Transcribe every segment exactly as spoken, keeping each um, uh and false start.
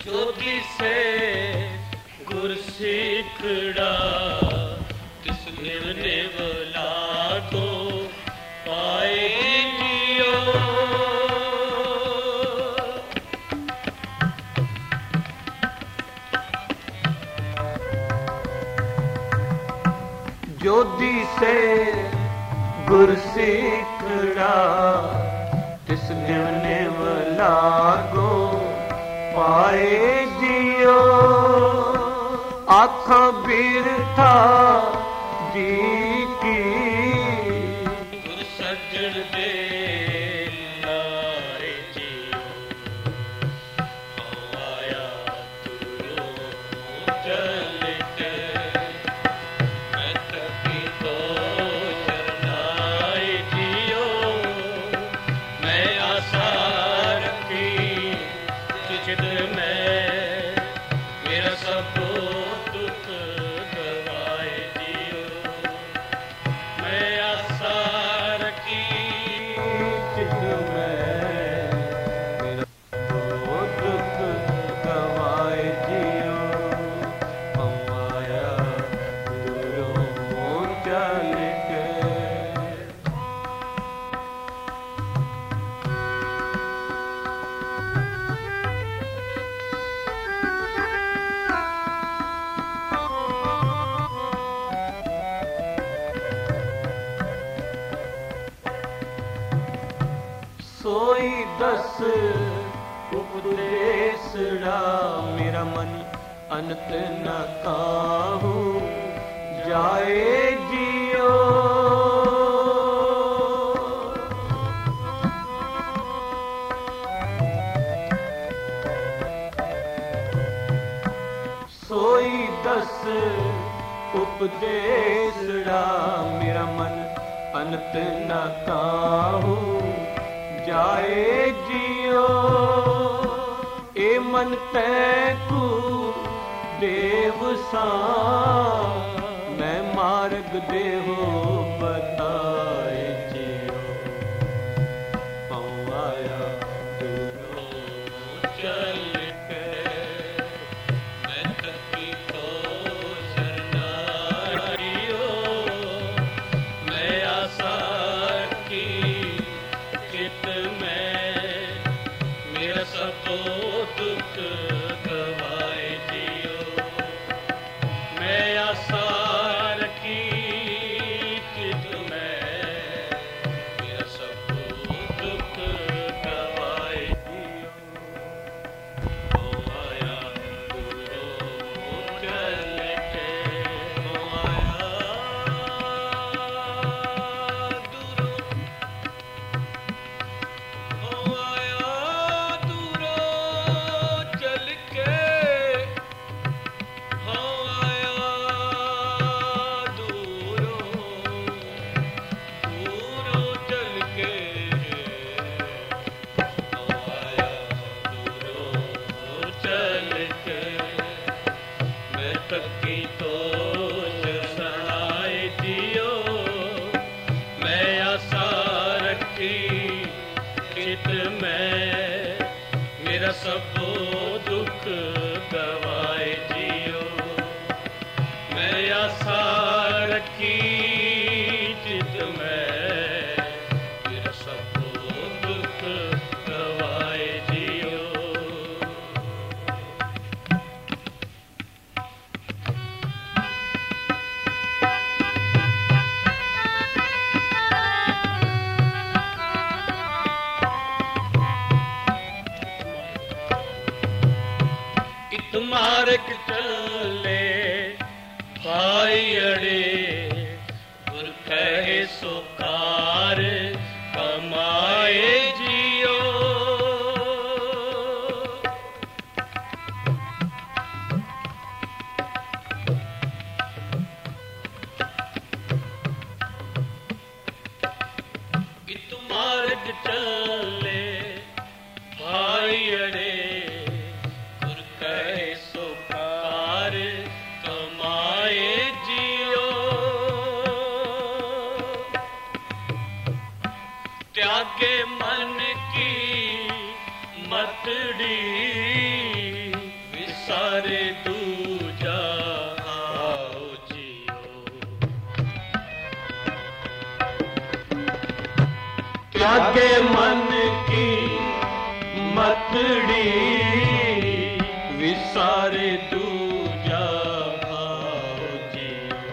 जोगी से गुर सिखड़ा तिस निव निव लागो पाए जियो। जोगी से गुर सिखड़ा तिस निव निव लागो पाए जियो। आँखां बिरथा जी की गुर सज्जन दे लाए जियो। हम आया तुरो चल के मैं थकी तो शरणाए जियो। मैं आशा रखी चित में मेरा सब दुख गवाए जियो। मैं आशा रखी चित में मेरा सब दुख गवाए जियो। हम आया दूरों चल के। सोई दस उपदेसड़ा मेरा मन अनंत न काहू जाए जियो। सोई दस उपदेसड़ा मेरा मन अनंत न काहू जाए जियो। ए मन तैकू देव सा मैं मार्ग देहो बताए जियो। पाऊं आया दूरों चल के मैं थकी तो शरणाइयो। मैं आशा की चित में मेरा सब दुख गवाए जियो। मैं आशा रखी चित में मेरा सब दुख गवाए जियो। ओ आया दूरों चल के। ओ आया दूरों ओ आया दूरों चल के। हो आया दूरों दूरों चल के। हो आया दूरों चल के मैं थकी तो शरणाए जियो। मैं आशा रखी चित में मेरा सब दुख गवाए जियो। मैं आशा रखी चित में मेरा सब दुख गवाए जियो। इत मार्ग चले भाई अड़े गुर कहे सो कार कमाए जियो। इत मार्ग चले भाई अड़े गुर कहे सो कार कमाए जियो। लागे मन की मतड़ी विसारे दूजा भाव जियो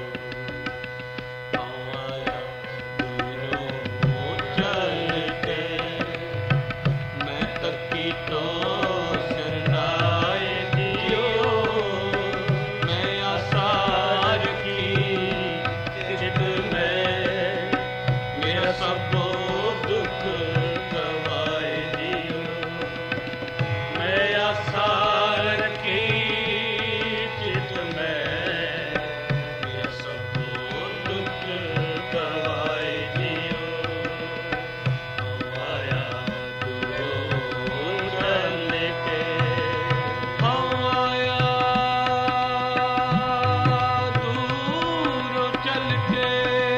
आया दूरों चल के मैं तकी तो शरणाए दियो मैं आसार की चित में मेरा सब दुख गवाए दियो मैं आसार की चित में मेरा सब दुख गवाए दियो आया दूरों चल के आया दूरों चल के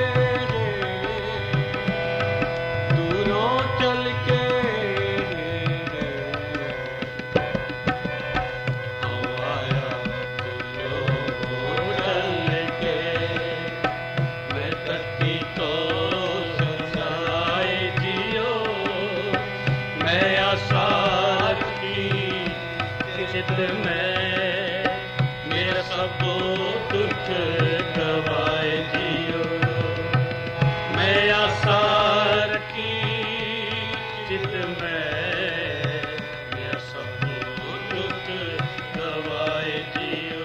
दूरों चल के आया दूरों चल के मैं तकी तो संसाए जियो मैं आसार की चित में मेरा सब दुख गवाए जियो मैं आसार की चित में मेरा सब दुख गवाए जियो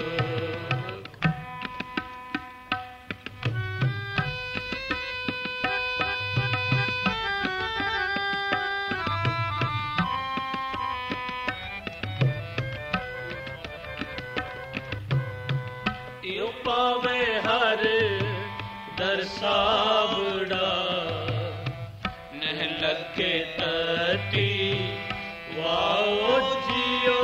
यो पावे हर दरसावड़ा नह लगे तटी वाओ जियो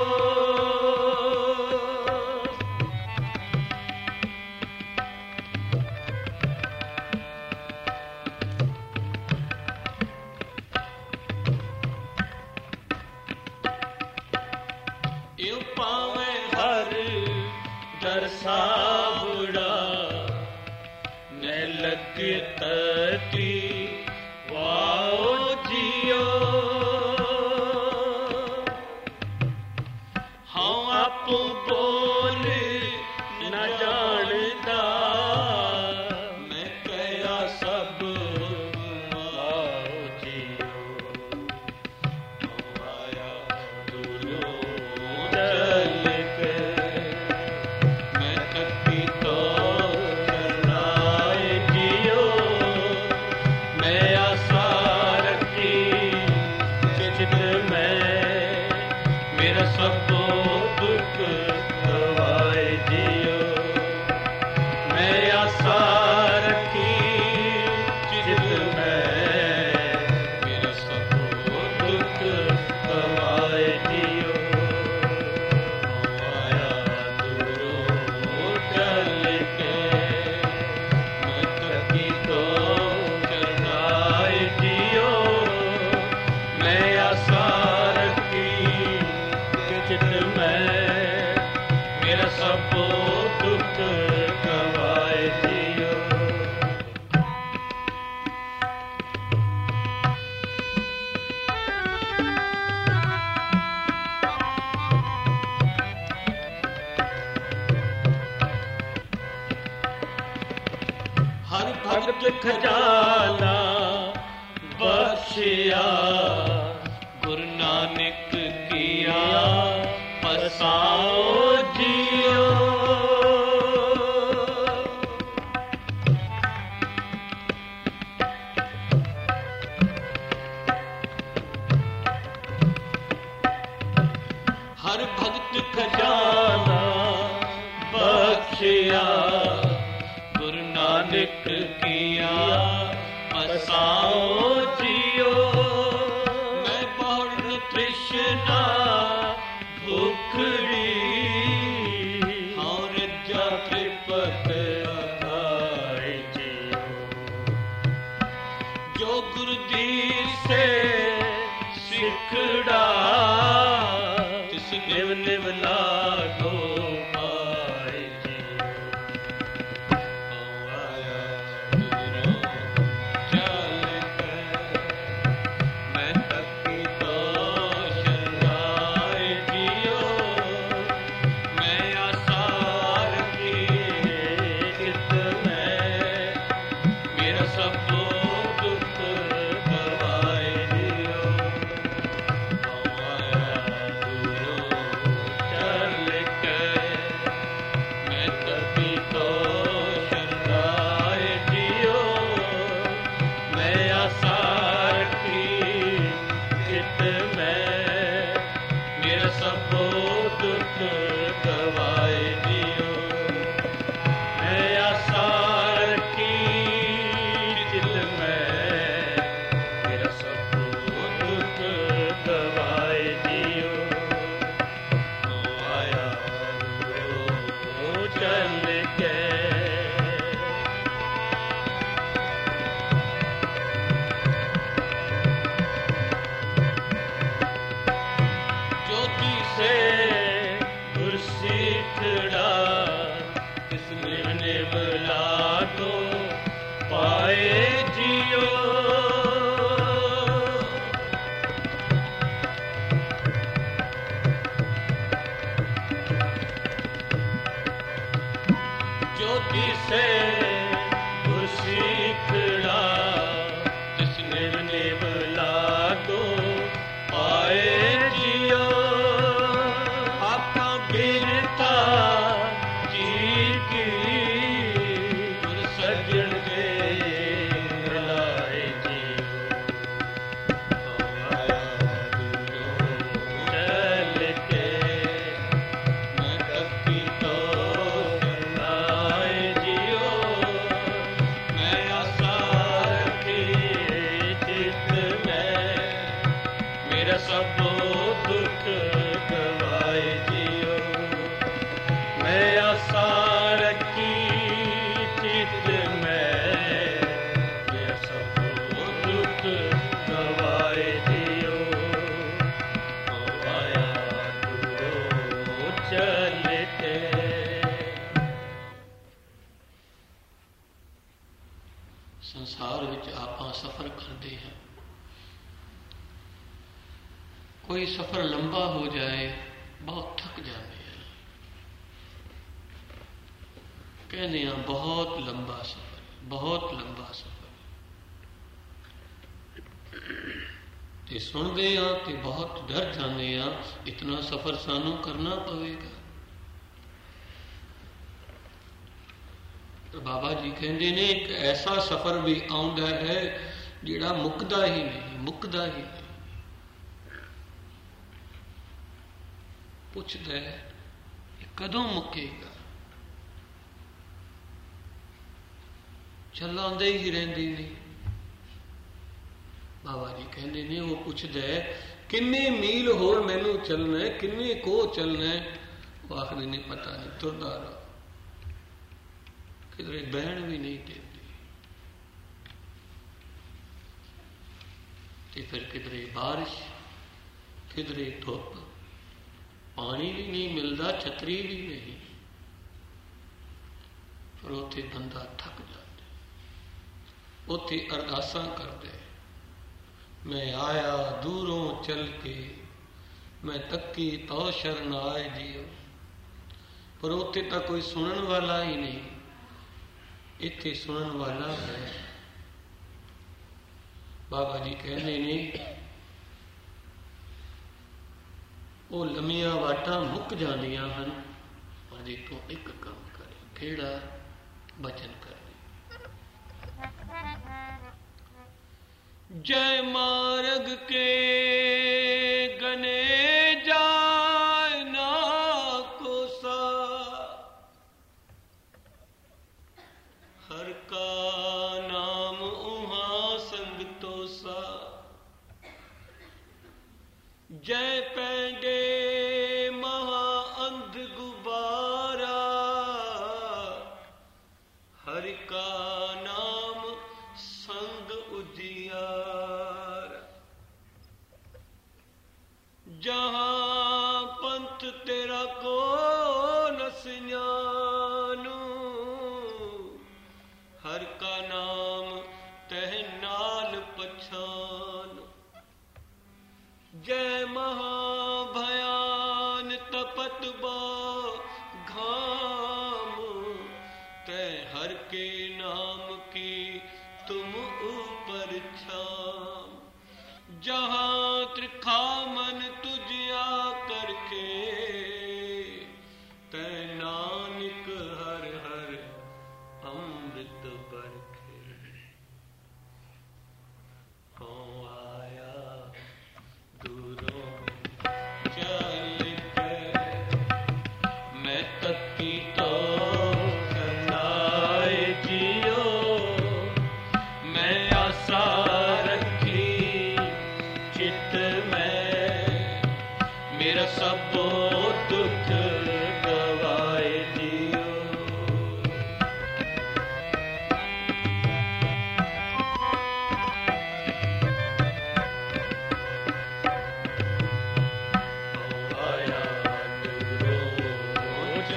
यो पावे हर दरसावड़ा न लगे तटी वाओ जियो हाँ आप बोल न जानदा मैं कया सब आओ जियो आया दूरों चल के मैं तकी तो शरणाए जियो मैं आसार की चित में मेरा सब दुख गवाए जियो मैं आसार की चित में मेरा सब दुख गवाए जियो आया दूरों चल के मैं तकी तो शरणाए जियो मैं आसार की चित में मेरा सब दुख गवाए जियो हर भक्त खजाना बख्शिया गुरु नानक किया पसाओ जियो हर भक्त खजाना बख्शिया गुरु नानक किया पसाओ जियो मैं बहु तृष्णा भूखड़ी और जा त्रिपत आए जियो जो गुरुदीर से सिखड़ा तिस निव निव लागो पाए जियो आया दूरों चल के सीखड़ा तिस निव निव लागो पाए जियो। जो दिसे गुर सीखड़ा तिस निव निव लागो पाए जियो। आखा बिरता जी की गुर सजन दे मिलाए जियो। आया दूरों चल के मैं कपी तो करनाए जियो। मैं आशा रखी चित में मेरा सब दुख गवाए जियो। मैं आशा रखी चित में मेरा सब दुख गवाए जियो। आया दूरों चल के। ਸੰਸਾਰ ਵਿੱਚ ਆਪਾਂ ਸਫ਼ਰ ਕਰਦੇ ਹਾਂ। ਕੋਈ ਸਫ਼ਰ ਲੰਬਾ ਹੋ ਜਾਏ ਬਹੁਤ ਥੱਕ ਜਾਂਦੇ ਹਾਂ, ਕਹਿੰਦੇ ਹਾਂ ਬਹੁਤ ਲੰਬਾ ਸਫ਼ਰ, ਬਹੁਤ ਲੰਬਾ ਸਫ਼ਰ, ਤੇ ਸੁਣਦੇ ਹਾਂ ਤੇ ਬਹੁਤ ਡਰ ਜਾਂਦੇ ਹਾਂ ਇਤਨਾ ਸਫ਼ਰ ਸਾਨੂੰ ਕਰਨਾ ਪਵੇਗਾ। ਬਾਬਾ ਜੀ ਕਹਿੰਦੇ ਨੇ ਇੱਕ ਐਸਾ ਸਫ਼ਰ ਵੀ ਆਉਂਦਾ ਹੈ ਜਿਹੜਾ ਮੁੱਕਦਾ ਹੀ ਨਹੀਂ, ਮੁੱਕਦਾ ਹੀ ਨਹੀਂ। ਪੁੱਛਦਾ ਹੈ ਇਹ ਕਦੋਂ ਮੁੱਕੇਗਾ? ਚਲਾਉਂਦੇ ਹੀ ਰਹਿੰਦੇ ਨੇ। ਬਾਬਾ ਜੀ ਕਹਿੰਦੇ ਨੇ ਉਹ ਪੁੱਛਦਾ ਹੈ ਕਿੰਨੇ ਮੀਲ ਹੋਰ ਮੈਨੂੰ ਚੱਲਣਾ ਹੈ, ਕਿੰਨੇ ਕੋ ਚੱਲਣਾ ਹੈ? ਉਹ ਆਖਦੇ ਨੇ ਪਤਾ ਨਹੀਂ, ਤੁਰਦਾ ਰਹੋ। ਕਿਧਰੇ ਬਹਿਣ ਵੀ ਨਹੀਂ ਦਿੰਦੀ, ਤੇ ਫਿਰ ਕਿਧਰੇ ਬਾਰਿਸ਼, ਕਿਧਰੇ ਧੁੱਪ, ਪਾਣੀ ਵੀ ਨਹੀਂ ਮਿਲਦਾ, ਛਤਰੀ ਵੀ ਨਹੀਂ। ਫਿਰ ਉੱਥੇ ਬੰਦਾ ਥੱਕ ਜਾਂਦਾ, ਉੱਥੇ ਅਰਦਾਸਾਂ ਕਰਦਾ, ਮੈਂ ਆਇਆ ਦੂਰੋਂ ਚੱਲ ਕੇ, ਮੈਂ ਤੱਕੀ ਤੋ ਸ਼ਰਨ ਆਏ ਜੀਓ। ਪਰ ਉੱਥੇ ਤਾਂ ਕੋਈ ਸੁਣਨ ਵਾਲਾ ਹੀ ਨਹੀਂ, ਇੱਥੇ ਸੁਣਨ ਵਾਲਾ ਹੈ। ਬਾਬਾ ਜੀ ਕਹਿੰਦੇ ਨੇ ਉਹ ਲੰਮੀਆਂ ਵਾਟਾਂ ਮੁੱਕ ਜਾਂਦੀਆਂ ਹਨ, ਪਰ ਤੂੰ ਇੱਕ ਕੰਮ ਕਰੇ, ਕਿਹੜਾ? ਬਚਨ ਕਰ। जय मार्ग के गने जाय ना कोसा, हर का नाम उहा संग तोसा। जय पैंडे महा अंध गुबारा, हर का नाम संग उजियार। जहां पंथ तेरा को न सियानू, हर का नाम तह नाल पछान। जय महाभयान तपत बा घाम, तह हर के नाम की तुम ऊपर छाम। जहां त्रिखामन तुझिया करके, तै नान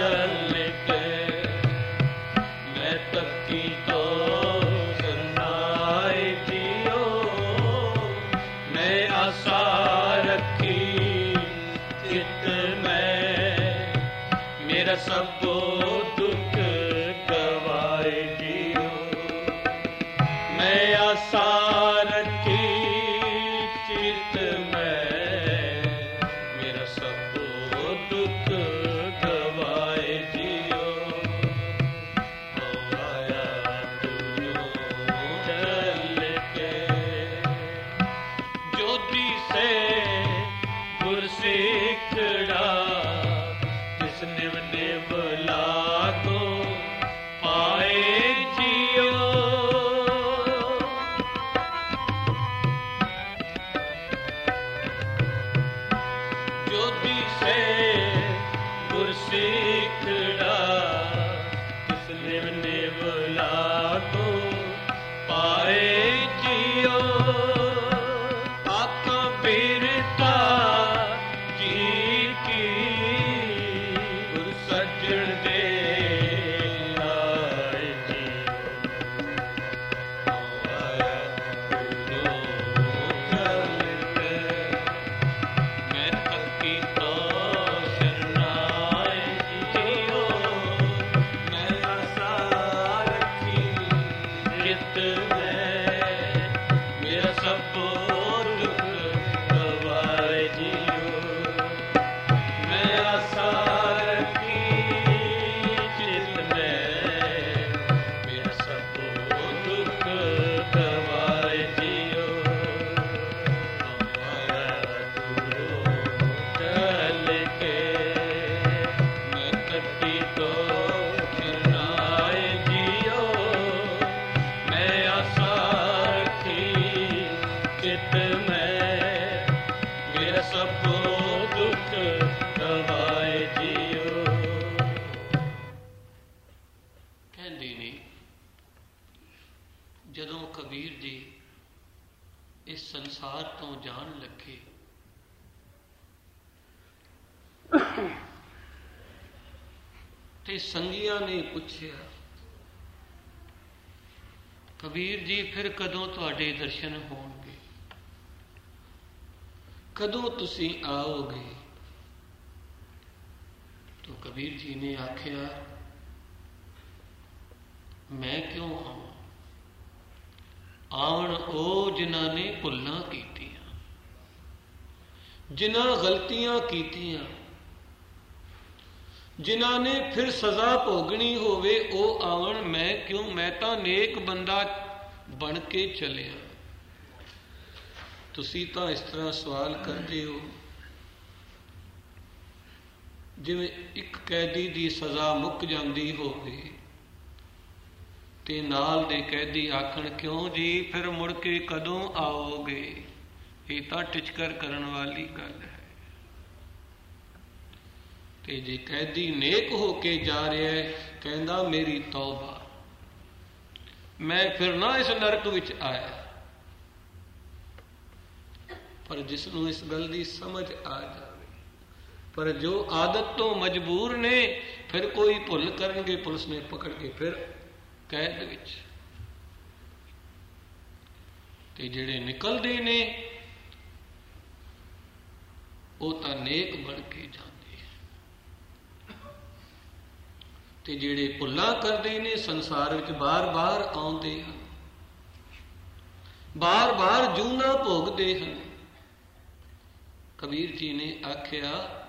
चल के मैं तकी तो सरनाए जियो मैं आशा रखी चित में मेरा सब दुख गवाए जियो मैं आशा रखी चित में मेरा सब दुख गवाए जियो हो आया दूरों चल के ज्योति से गुर सिखड़ा तिस निव निव लागो पाए जियो ज्योति से गुर सिखड़ा तिस निव निव लागो पाए जियो आका बिरता जी की गुर सज्जन दे लाए जियो आया गुरो चल के मैं तकी तो शरनाए जियो मैं आशा रखी चित में मेरा सब दुख गवाए जियो मैं आशा रखी चित में मेरा सब दुख गवाए जियो हमारा दूरों चल के मैं तकी तो शरनाए जियो मैं आशा रखी चित में मेरा सब दुख गवाए जियो ਕਹਿੰਦੇ ਨੇ ਜਦੋਂ ਕਬੀਰ ਜੀ ਇਸ ਸੰਸਾਰ ਤੋਂ ਜਾਣ ਲੱਗੇ ਤੇ ਸੰਗੀਆਂ ਨੇ ਪੁੱਛਿਆ ਕਬੀਰ ਜੀ ਫਿਰ ਕਦੋਂ ਤੁਹਾਡੇ ਦਰਸ਼ਨ ਹੋਣਗੇ ਕਦੋਂ ਤੁਸੀਂ ਆਓਗੇ ਤਾਂ ਕਬੀਰ ਜੀ ਨੇ ਆਖਿਆ ਮੈਂ ਕਿਉਂ ਆਵਾਂ ਆਵਣ ਉਹ ਜਿਨ੍ਹਾਂ ਨੇ ਭੁੱਲਾਂ ਕੀਤੀਆਂ ਜਿਨ੍ਹਾਂ ਗਲਤੀਆਂ ਕੀਤੀਆਂ ਜਿਨ੍ਹਾਂ ਨੇ ਫਿਰ ਸਜ਼ਾ ਭੋਗਣੀ ਹੋਵੇ ਉਹ ਆਵਣ ਮੈਂ ਕਿਉਂ ਮੈਂ ਤਾਂ ਨੇਕ ਬੰਦਾ ਬਣ ਕੇ ਚੱਲਿਆ ਤੁਸੀਂ ਤਾਂ ਇਸ ਤਰ੍ਹਾਂ ਸਵਾਲ ਕਰਦੇ ਹੋ ਜਿਵੇਂ ਇੱਕ ਕੈਦੀ ਦੀ ਸਜ਼ਾ ਮੁੱਕ ਜਾਂਦੀ ਹੋਵੇ ਤੇ ਨਾਲ ਦੇ ਕੈਦੀ ਆਖਣ ਕਿਉਂ ਜੀ ਫਿਰ ਮੁੜ ਕੇ ਕਦੋਂ ਆਓਗੇ ਇਹ ਤਾਂ ਟਿਚਕਰ ਕਰਨ ਵਾਲੀ ਗੱਲ ਹੈ ਤੇ ਜੇ ਕੈਦੀ ਨੇਕ ਹੋ ਕੇ ਜਾ ਰਿਹਾ ਹੈ ਕਹਿੰਦਾ ਮੇਰੀ ਤੌਬਾ ਮੈਂ ਫਿਰ ਨਾ ਇਸ ਨਰਕ ਵਿੱਚ ਆਇਆ ਪਰ ਜਿਸ ਨੂੰ ਇਸ ਗੱਲ ਦੀ ਸਮਝ ਆ ਜਾਵੇ ਪਰ ਜੋ ਆਦਤ ਤੋਂ ਮਜਬੂਰ ਨੇ ਫਿਰ ਕੋਈ ਭੁੱਲ ਕਰਨਗੇ ਪੁਲਿਸ ਨੇ ਪਕੜ ਕੇ ਫਿਰ ਕੈਦ ਵਿੱਚ ਤੇ ਜਿਹੜੇ ਨਿਕਲਦੇ ਨੇ ਉਹ ਤਾਂ ਨੇਕ ਬਣ ਕੇ ਜਾਂਦੇ ਤੇ ਜਿਹੜੇ ਭੁੱਲਾਂ ਕਰਦੇ ਨੇ ਸੰਸਾਰ ਵਿੱਚ ਬਾਰ-ਬਾਰ ਆਉਂਦੇ ਹਨ ਬਾਰ-ਬਾਰ ਜੂਨਾ ਭੋਗਦੇ ਹਨ ਕਬੀਰ ਜੀ ਨੇ ਆਖਿਆ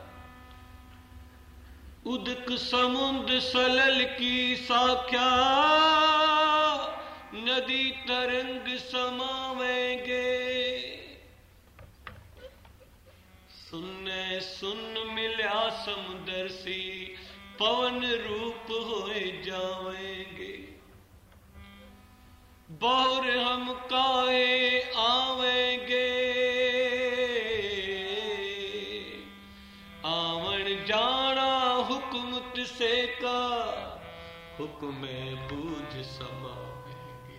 ਉਦਕ ਸਮੁੰਦ ਸਲਲ ਕੀ ਸਾਖਿਆ ਨਦੀ ਤਰੰਗ ਸਮਾਵੇਂਗੇ ਸੁਨੇ ਸੁਨ ਮਿਲਿਆ ਸਮੁੰਦਰ ਸੀ ਪਵਨ ਰੂਪ ਹੋਏ ਜਾਵੇਂਗੇ ਬਹੁਰ ਹਮ ਕਾਏ ਆਵੇਂਗੇ ਆਵਣ ਜਾਣਾ ਹੁਕਮ ਤਿਸੇ ਕਾ ਹੁਕਮੇ ਬੂਝ ਸਮਾਵੇਂਗੇ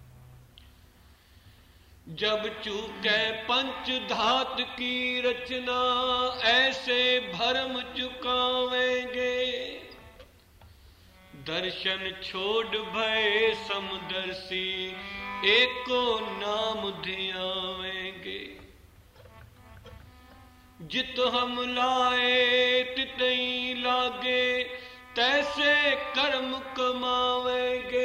जब चूके पंच धात की रचना ऐसे भरम चुकावेंगे दर्शन छोड़ भय समदर्शी एको नाम ध्यावेंगे। जित हम लाए तितई लागे तैसे कर्म कमावेंगे।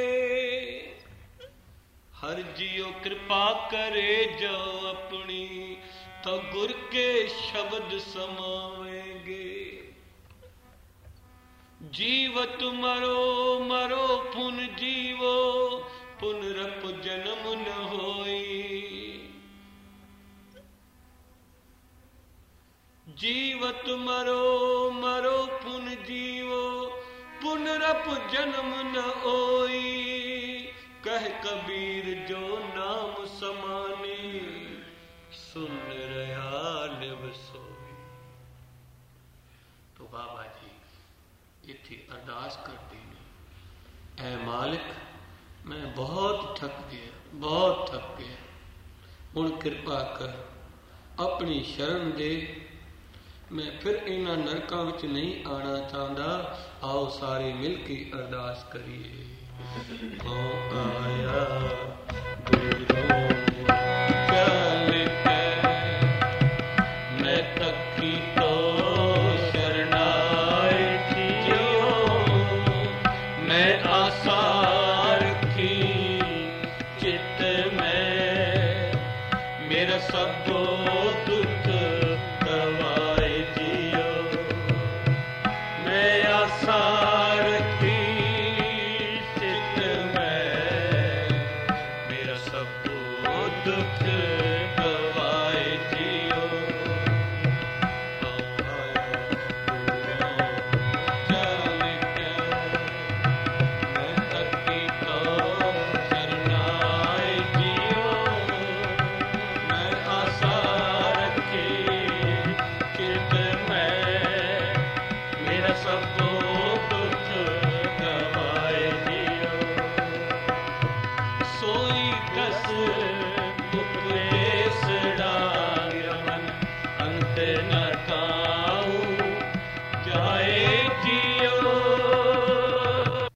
हर जियो कृपा करे जो अपनी तो गुर के शब्द समावेंगे। जीवत मरो मरो पुन जीवो पुनरप जन्म न होई। जीवत मरो मरो पुन जीवो पुनरप जन्म न होई। कह कबीर जो नाम समानी सुन रहा लिव सोई। तो बाबा जी इत्थे अरदास करते ने, ऐ मालिक मैं बहुत थक गया, बहुत थक गया, हुण किरपा कर अपनी शरण दे। मैं फिर इन्हां नरकां विच नहीं आना चाहता। आओ सारे मिल के अरदास करिए। हो आया गुरु चल के मैं तकी तो शरणाई जियो। मैं आशा रखी चित में मेरा सब दुख गवाए जियो। मैं आशा रखी चित में मेरा सब दुख गवाए जियो। चल के मैं तकी तो शरणाई जियो। मैं आशा रखी चित में मेरा सब दुख गवाए जियो। सोई कस